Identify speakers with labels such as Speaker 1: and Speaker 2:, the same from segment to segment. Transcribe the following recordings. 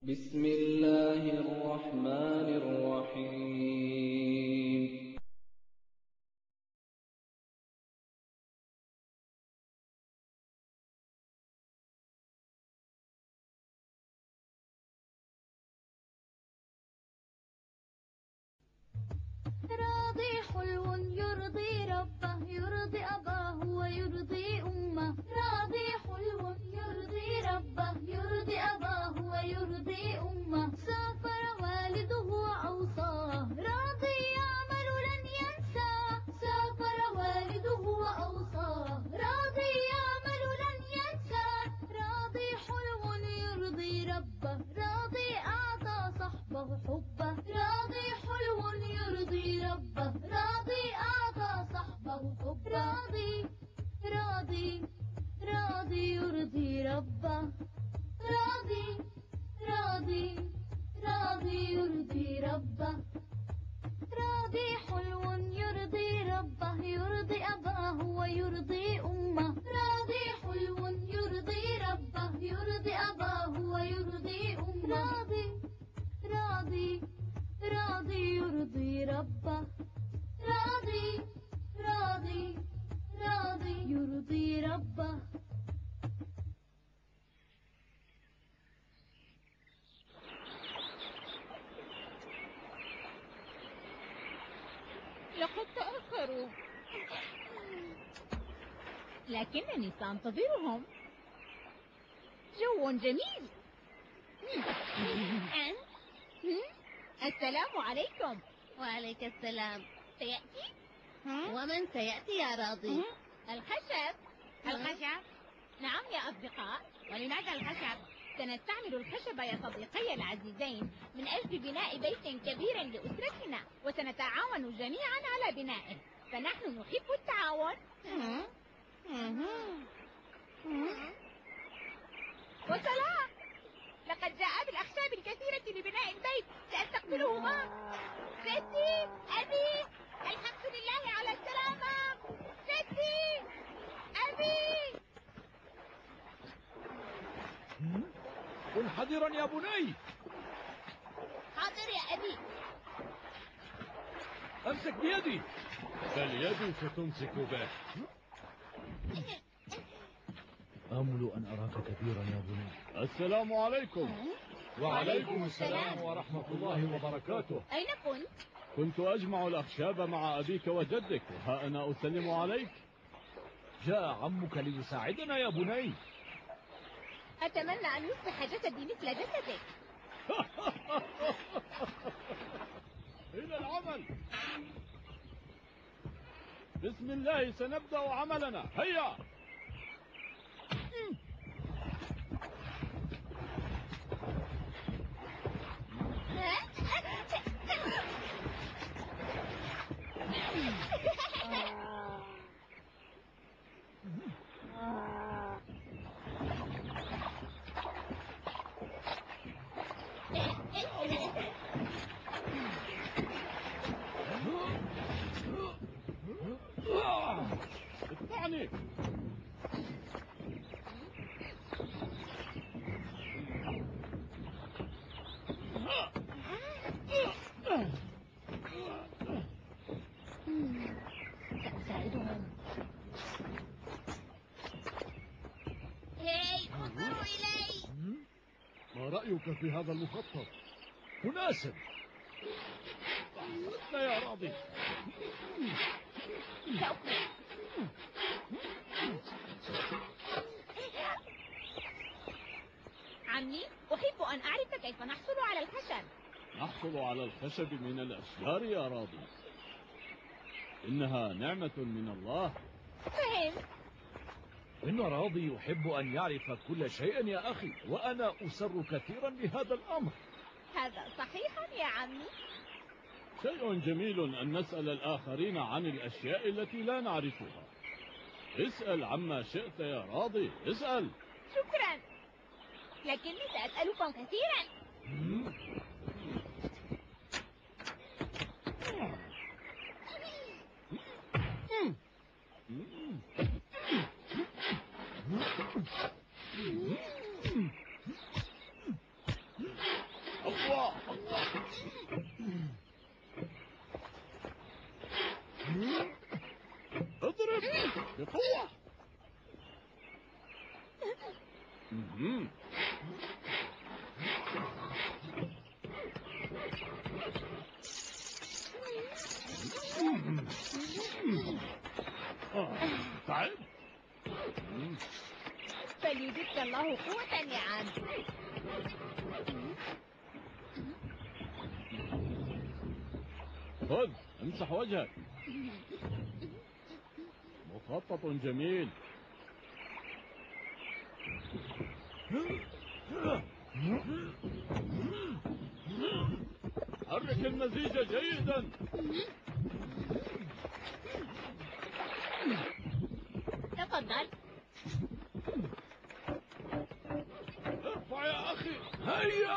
Speaker 1: بسم الله الرحمن الرحيم.
Speaker 2: راضي حلو يرضي ربه يرضي أباه ويرضي أمه. راضي حلو يرضي ربه يرضي أباه ويرضي أمه. سافر والده وأوصاه راضي يعمل لن ينساه. سافر والده وأوصاه راضي يعمل لن ينساه. راضي حلو يرضي ربه راضي أعطى صحبه حبه. راضي حلو يرضي ربه راضي أعطى صحبه حبه. راضي يرضي ربه. راضي يرضي ربه. راضي حلو يرضي ربه يرضي أباه ويرضي أمه. راضي حلو يرضي ربه يرضي أباه ويرضي أمه. راضي يرضي ربه. راضي يرضي ربه.
Speaker 3: لقد تأخروا، لكنني سأنتظرهم. جو جميل. السلام عليكم.
Speaker 4: وعليك السلام.
Speaker 3: سيأتي؟
Speaker 4: ومن سيأتي يا راضي؟
Speaker 3: الخشب. نعم يا أصدقاء. ولماذا الخشب؟ سنستعمل الخشب يا صديقي العزيزين من أجل بناء بيت كبير لأسرتنا، وسنتعاون جميعا على بنائه، فنحن نحب التعاون. وسلام، لقد جاء بالأخشاب الكثيرة لبناء البيت، سأستقبله معه. ستي، أبي، الحمد لله على السلامة. ستي، أبي.
Speaker 5: كن حذرا يا بني.
Speaker 4: حاضر يا أبي.
Speaker 5: أمسك بيدي. فاليد ستمسك به. آمل أن أراك كبيرا يا بني. السلام عليكم. وعليكم السلام ورحمة الله وبركاته.
Speaker 3: أين كنت؟
Speaker 5: كنت أجمع الأخشاب مع أبيك وجدك، وها أنا أسلم عليك. جاء عمك ليساعدنا يا بني.
Speaker 3: أتمنى أن يصبح جسدي مثل جسدك.
Speaker 5: إلى العمل. بسم الله سنبدأ عملنا. هيا. اتبعني.
Speaker 3: سأساعدهم.
Speaker 4: هاي، انظروا إلي.
Speaker 5: ما رأيك في هذا المخطط؟ مناسب. أحسنت يا راضي.
Speaker 3: عمي، أحب أن أعرف كيف نحصل على الخشب.
Speaker 5: نحصل على الخشب من الأشجار يا راضي. إنها نعمة من الله.
Speaker 3: فهمت.
Speaker 5: إن راضي يحب أن يعرف كل شيء يا أخي، وأنا أسر كثيرا بهذا الأمر.
Speaker 3: هذا صحيح يا عمي.
Speaker 5: شيء جميل أن نسأل الآخرين عن الأشياء التي لا نعرفها. اسأل عما شئت يا راضي، اسأل.
Speaker 3: شكرا، لكني سأسألكم كثيرا.
Speaker 5: بقوة. اضرب بقوة. تعب.
Speaker 3: فليزدك الله قوة يا عم.
Speaker 5: خذ امسح وجهك. مخطط جميل. حرك المزيج جيدا.
Speaker 3: تفضل.
Speaker 5: ارفع يا أخي. هيا.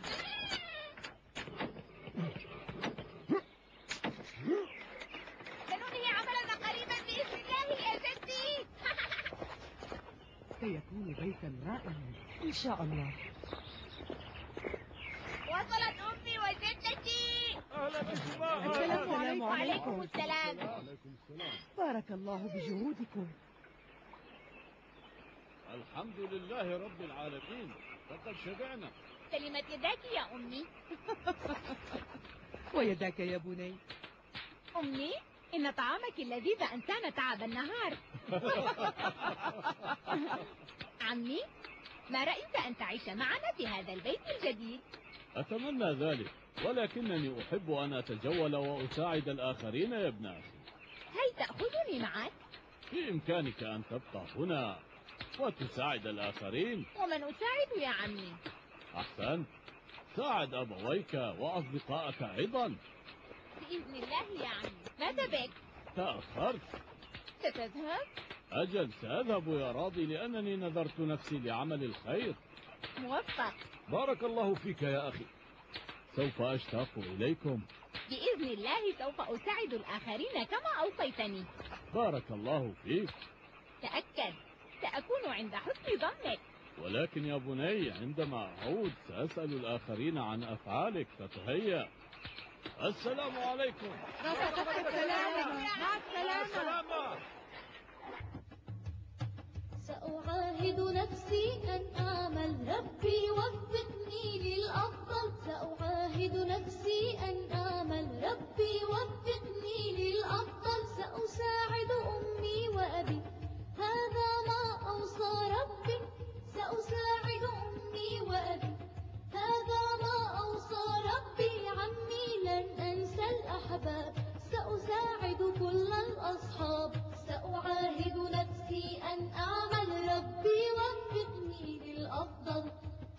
Speaker 3: سننهي عملنا قريبا بإذن الله يا جدي.
Speaker 6: سيكون بيتا رائعا إن شاء الله.
Speaker 3: وصلت أمي وجدتي.
Speaker 5: أهلا بكما.
Speaker 6: السلام عليكم.
Speaker 3: وعليكم السلام.
Speaker 5: وعليكم السلام.
Speaker 6: بارك الله بجهودكم.
Speaker 5: الحمد لله رب العالمين، لقد شبعنا.
Speaker 3: سلمت يداك يا أمي.
Speaker 6: ويداك يا بني.
Speaker 3: أمي، إن طعامك اللذيذ أنسانا تعب النهار. عمي، ما رأيك أن تعيش معنا في هذا البيت الجديد؟
Speaker 5: أتمنى ذلك، ولكنني أحب أن أتجول وأساعد الآخرين يا ابن أخي.
Speaker 3: هل تأخذني معك؟
Speaker 5: في إمكانك أن تبقى هنا وتساعد الآخرين.
Speaker 3: ومن أساعد يا عمي؟
Speaker 5: أحسن، ساعد أبويك وأصدقائك أيضا.
Speaker 3: بإذن الله يا عمي. ماذا بك؟
Speaker 5: تأخرت.
Speaker 3: ستذهب؟
Speaker 5: أجل سأذهب يا راضي، لأنني نذرت نفسي لعمل الخير.
Speaker 3: موفق.
Speaker 5: بارك الله فيك يا أخي، سوف أشتاق إليكم.
Speaker 3: بإذن الله سوف أساعد الآخرين كما أوصيتني.
Speaker 5: بارك الله فيك.
Speaker 3: تأكد، سأكون عند حسن ظنك.
Speaker 5: ولكن يا بني، عندما أعود سأسأل الآخرين عن أفعالك، فتهيأ. السلام عليكم.
Speaker 6: مع السلامة.
Speaker 2: سأعاهد نفسي أن أعمل ربي وفقني للأفضل. سأعاهد نفسي أن أعمل ربي وفقني للأفضل. سأساعد أمي وأبي، هذا ما أوصى ربي. سأساعد أمي وأبي، هذا ما أوصى ربي. عمي لن أنسى الأحباب، سأساعد كل الأصحاب. سأعاهد نفسي أن أعمل ربي وفقني للأفضل.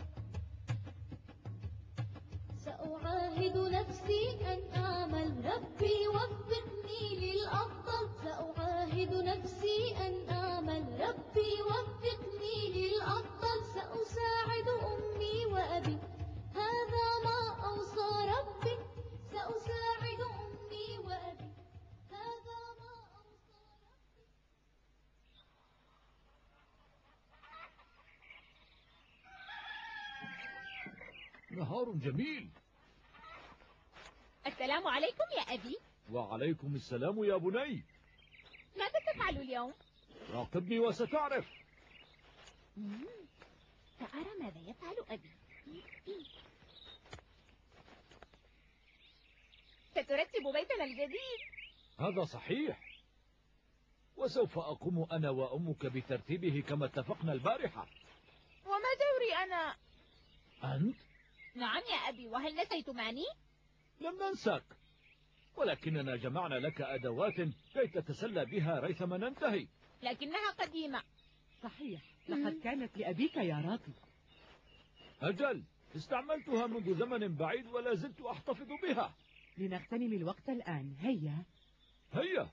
Speaker 2: سأعاهد نفسي أن أعمل ربي وفقني للأفضل. سأعاهد نفسي أن أعمل ربي وفقني للأفضل. سأساعد أمي وأبي، هذا ما أوصى ربي. سأساعد أمي وأبي، هذا ما أوصى ربي.
Speaker 5: نهار جميل.
Speaker 3: السلام عليكم يا أبي.
Speaker 5: وعليكم السلام يا بني.
Speaker 3: ماذا تفعل اليوم؟
Speaker 5: راقبني وستعرف.
Speaker 3: سأرى ماذا يفعل أبي. سترتب بيتنا الجديد.
Speaker 7: هذا صحيح، وسوف أقوم أنا وأمك بترتيبه كما اتفقنا البارحة.
Speaker 3: وما دوري أنا؟
Speaker 7: أنت؟
Speaker 3: نعم يا أبي، وهل نسيتماني؟
Speaker 7: لم ننسك، ولكننا جمعنا لك أدوات كي تتسلى بها ريثما ننتهي.
Speaker 3: لكنها قديمة.
Speaker 6: صحيح، لقد كانت لأبيك يا راضي.
Speaker 7: أجل، استعملتها منذ زمن بعيد ولا زلت أحتفظ بها.
Speaker 6: لنغتنم الوقت الآن. هيا.
Speaker 7: هيا.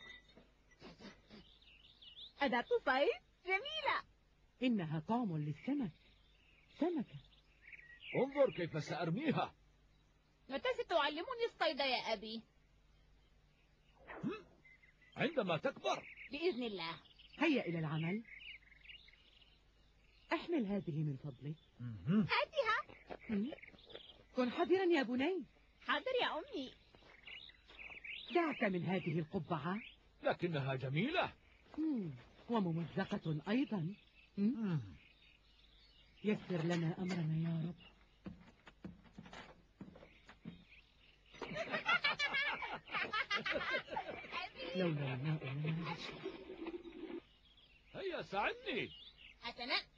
Speaker 3: أداة صيد جميلة.
Speaker 6: إنها طعم للسمك. سمكة.
Speaker 7: انظر كيف سأرميها.
Speaker 3: متى ستعلمني الصيد يا أبي؟
Speaker 7: عندما تكبر
Speaker 3: بإذن الله.
Speaker 6: هيا إلى العمل. احمل هذه من فضلك.
Speaker 3: هاتها.
Speaker 6: كن حذرا يا بني.
Speaker 3: حاضر يا أمي.
Speaker 6: دعك من هذه القبعة.
Speaker 7: لكنها جميلة.
Speaker 6: وممزقة أيضا. يسر لنا أمرنا يا رب. لولا الماء لما نعيش.
Speaker 7: هيا ساعدني.
Speaker 4: حسنا.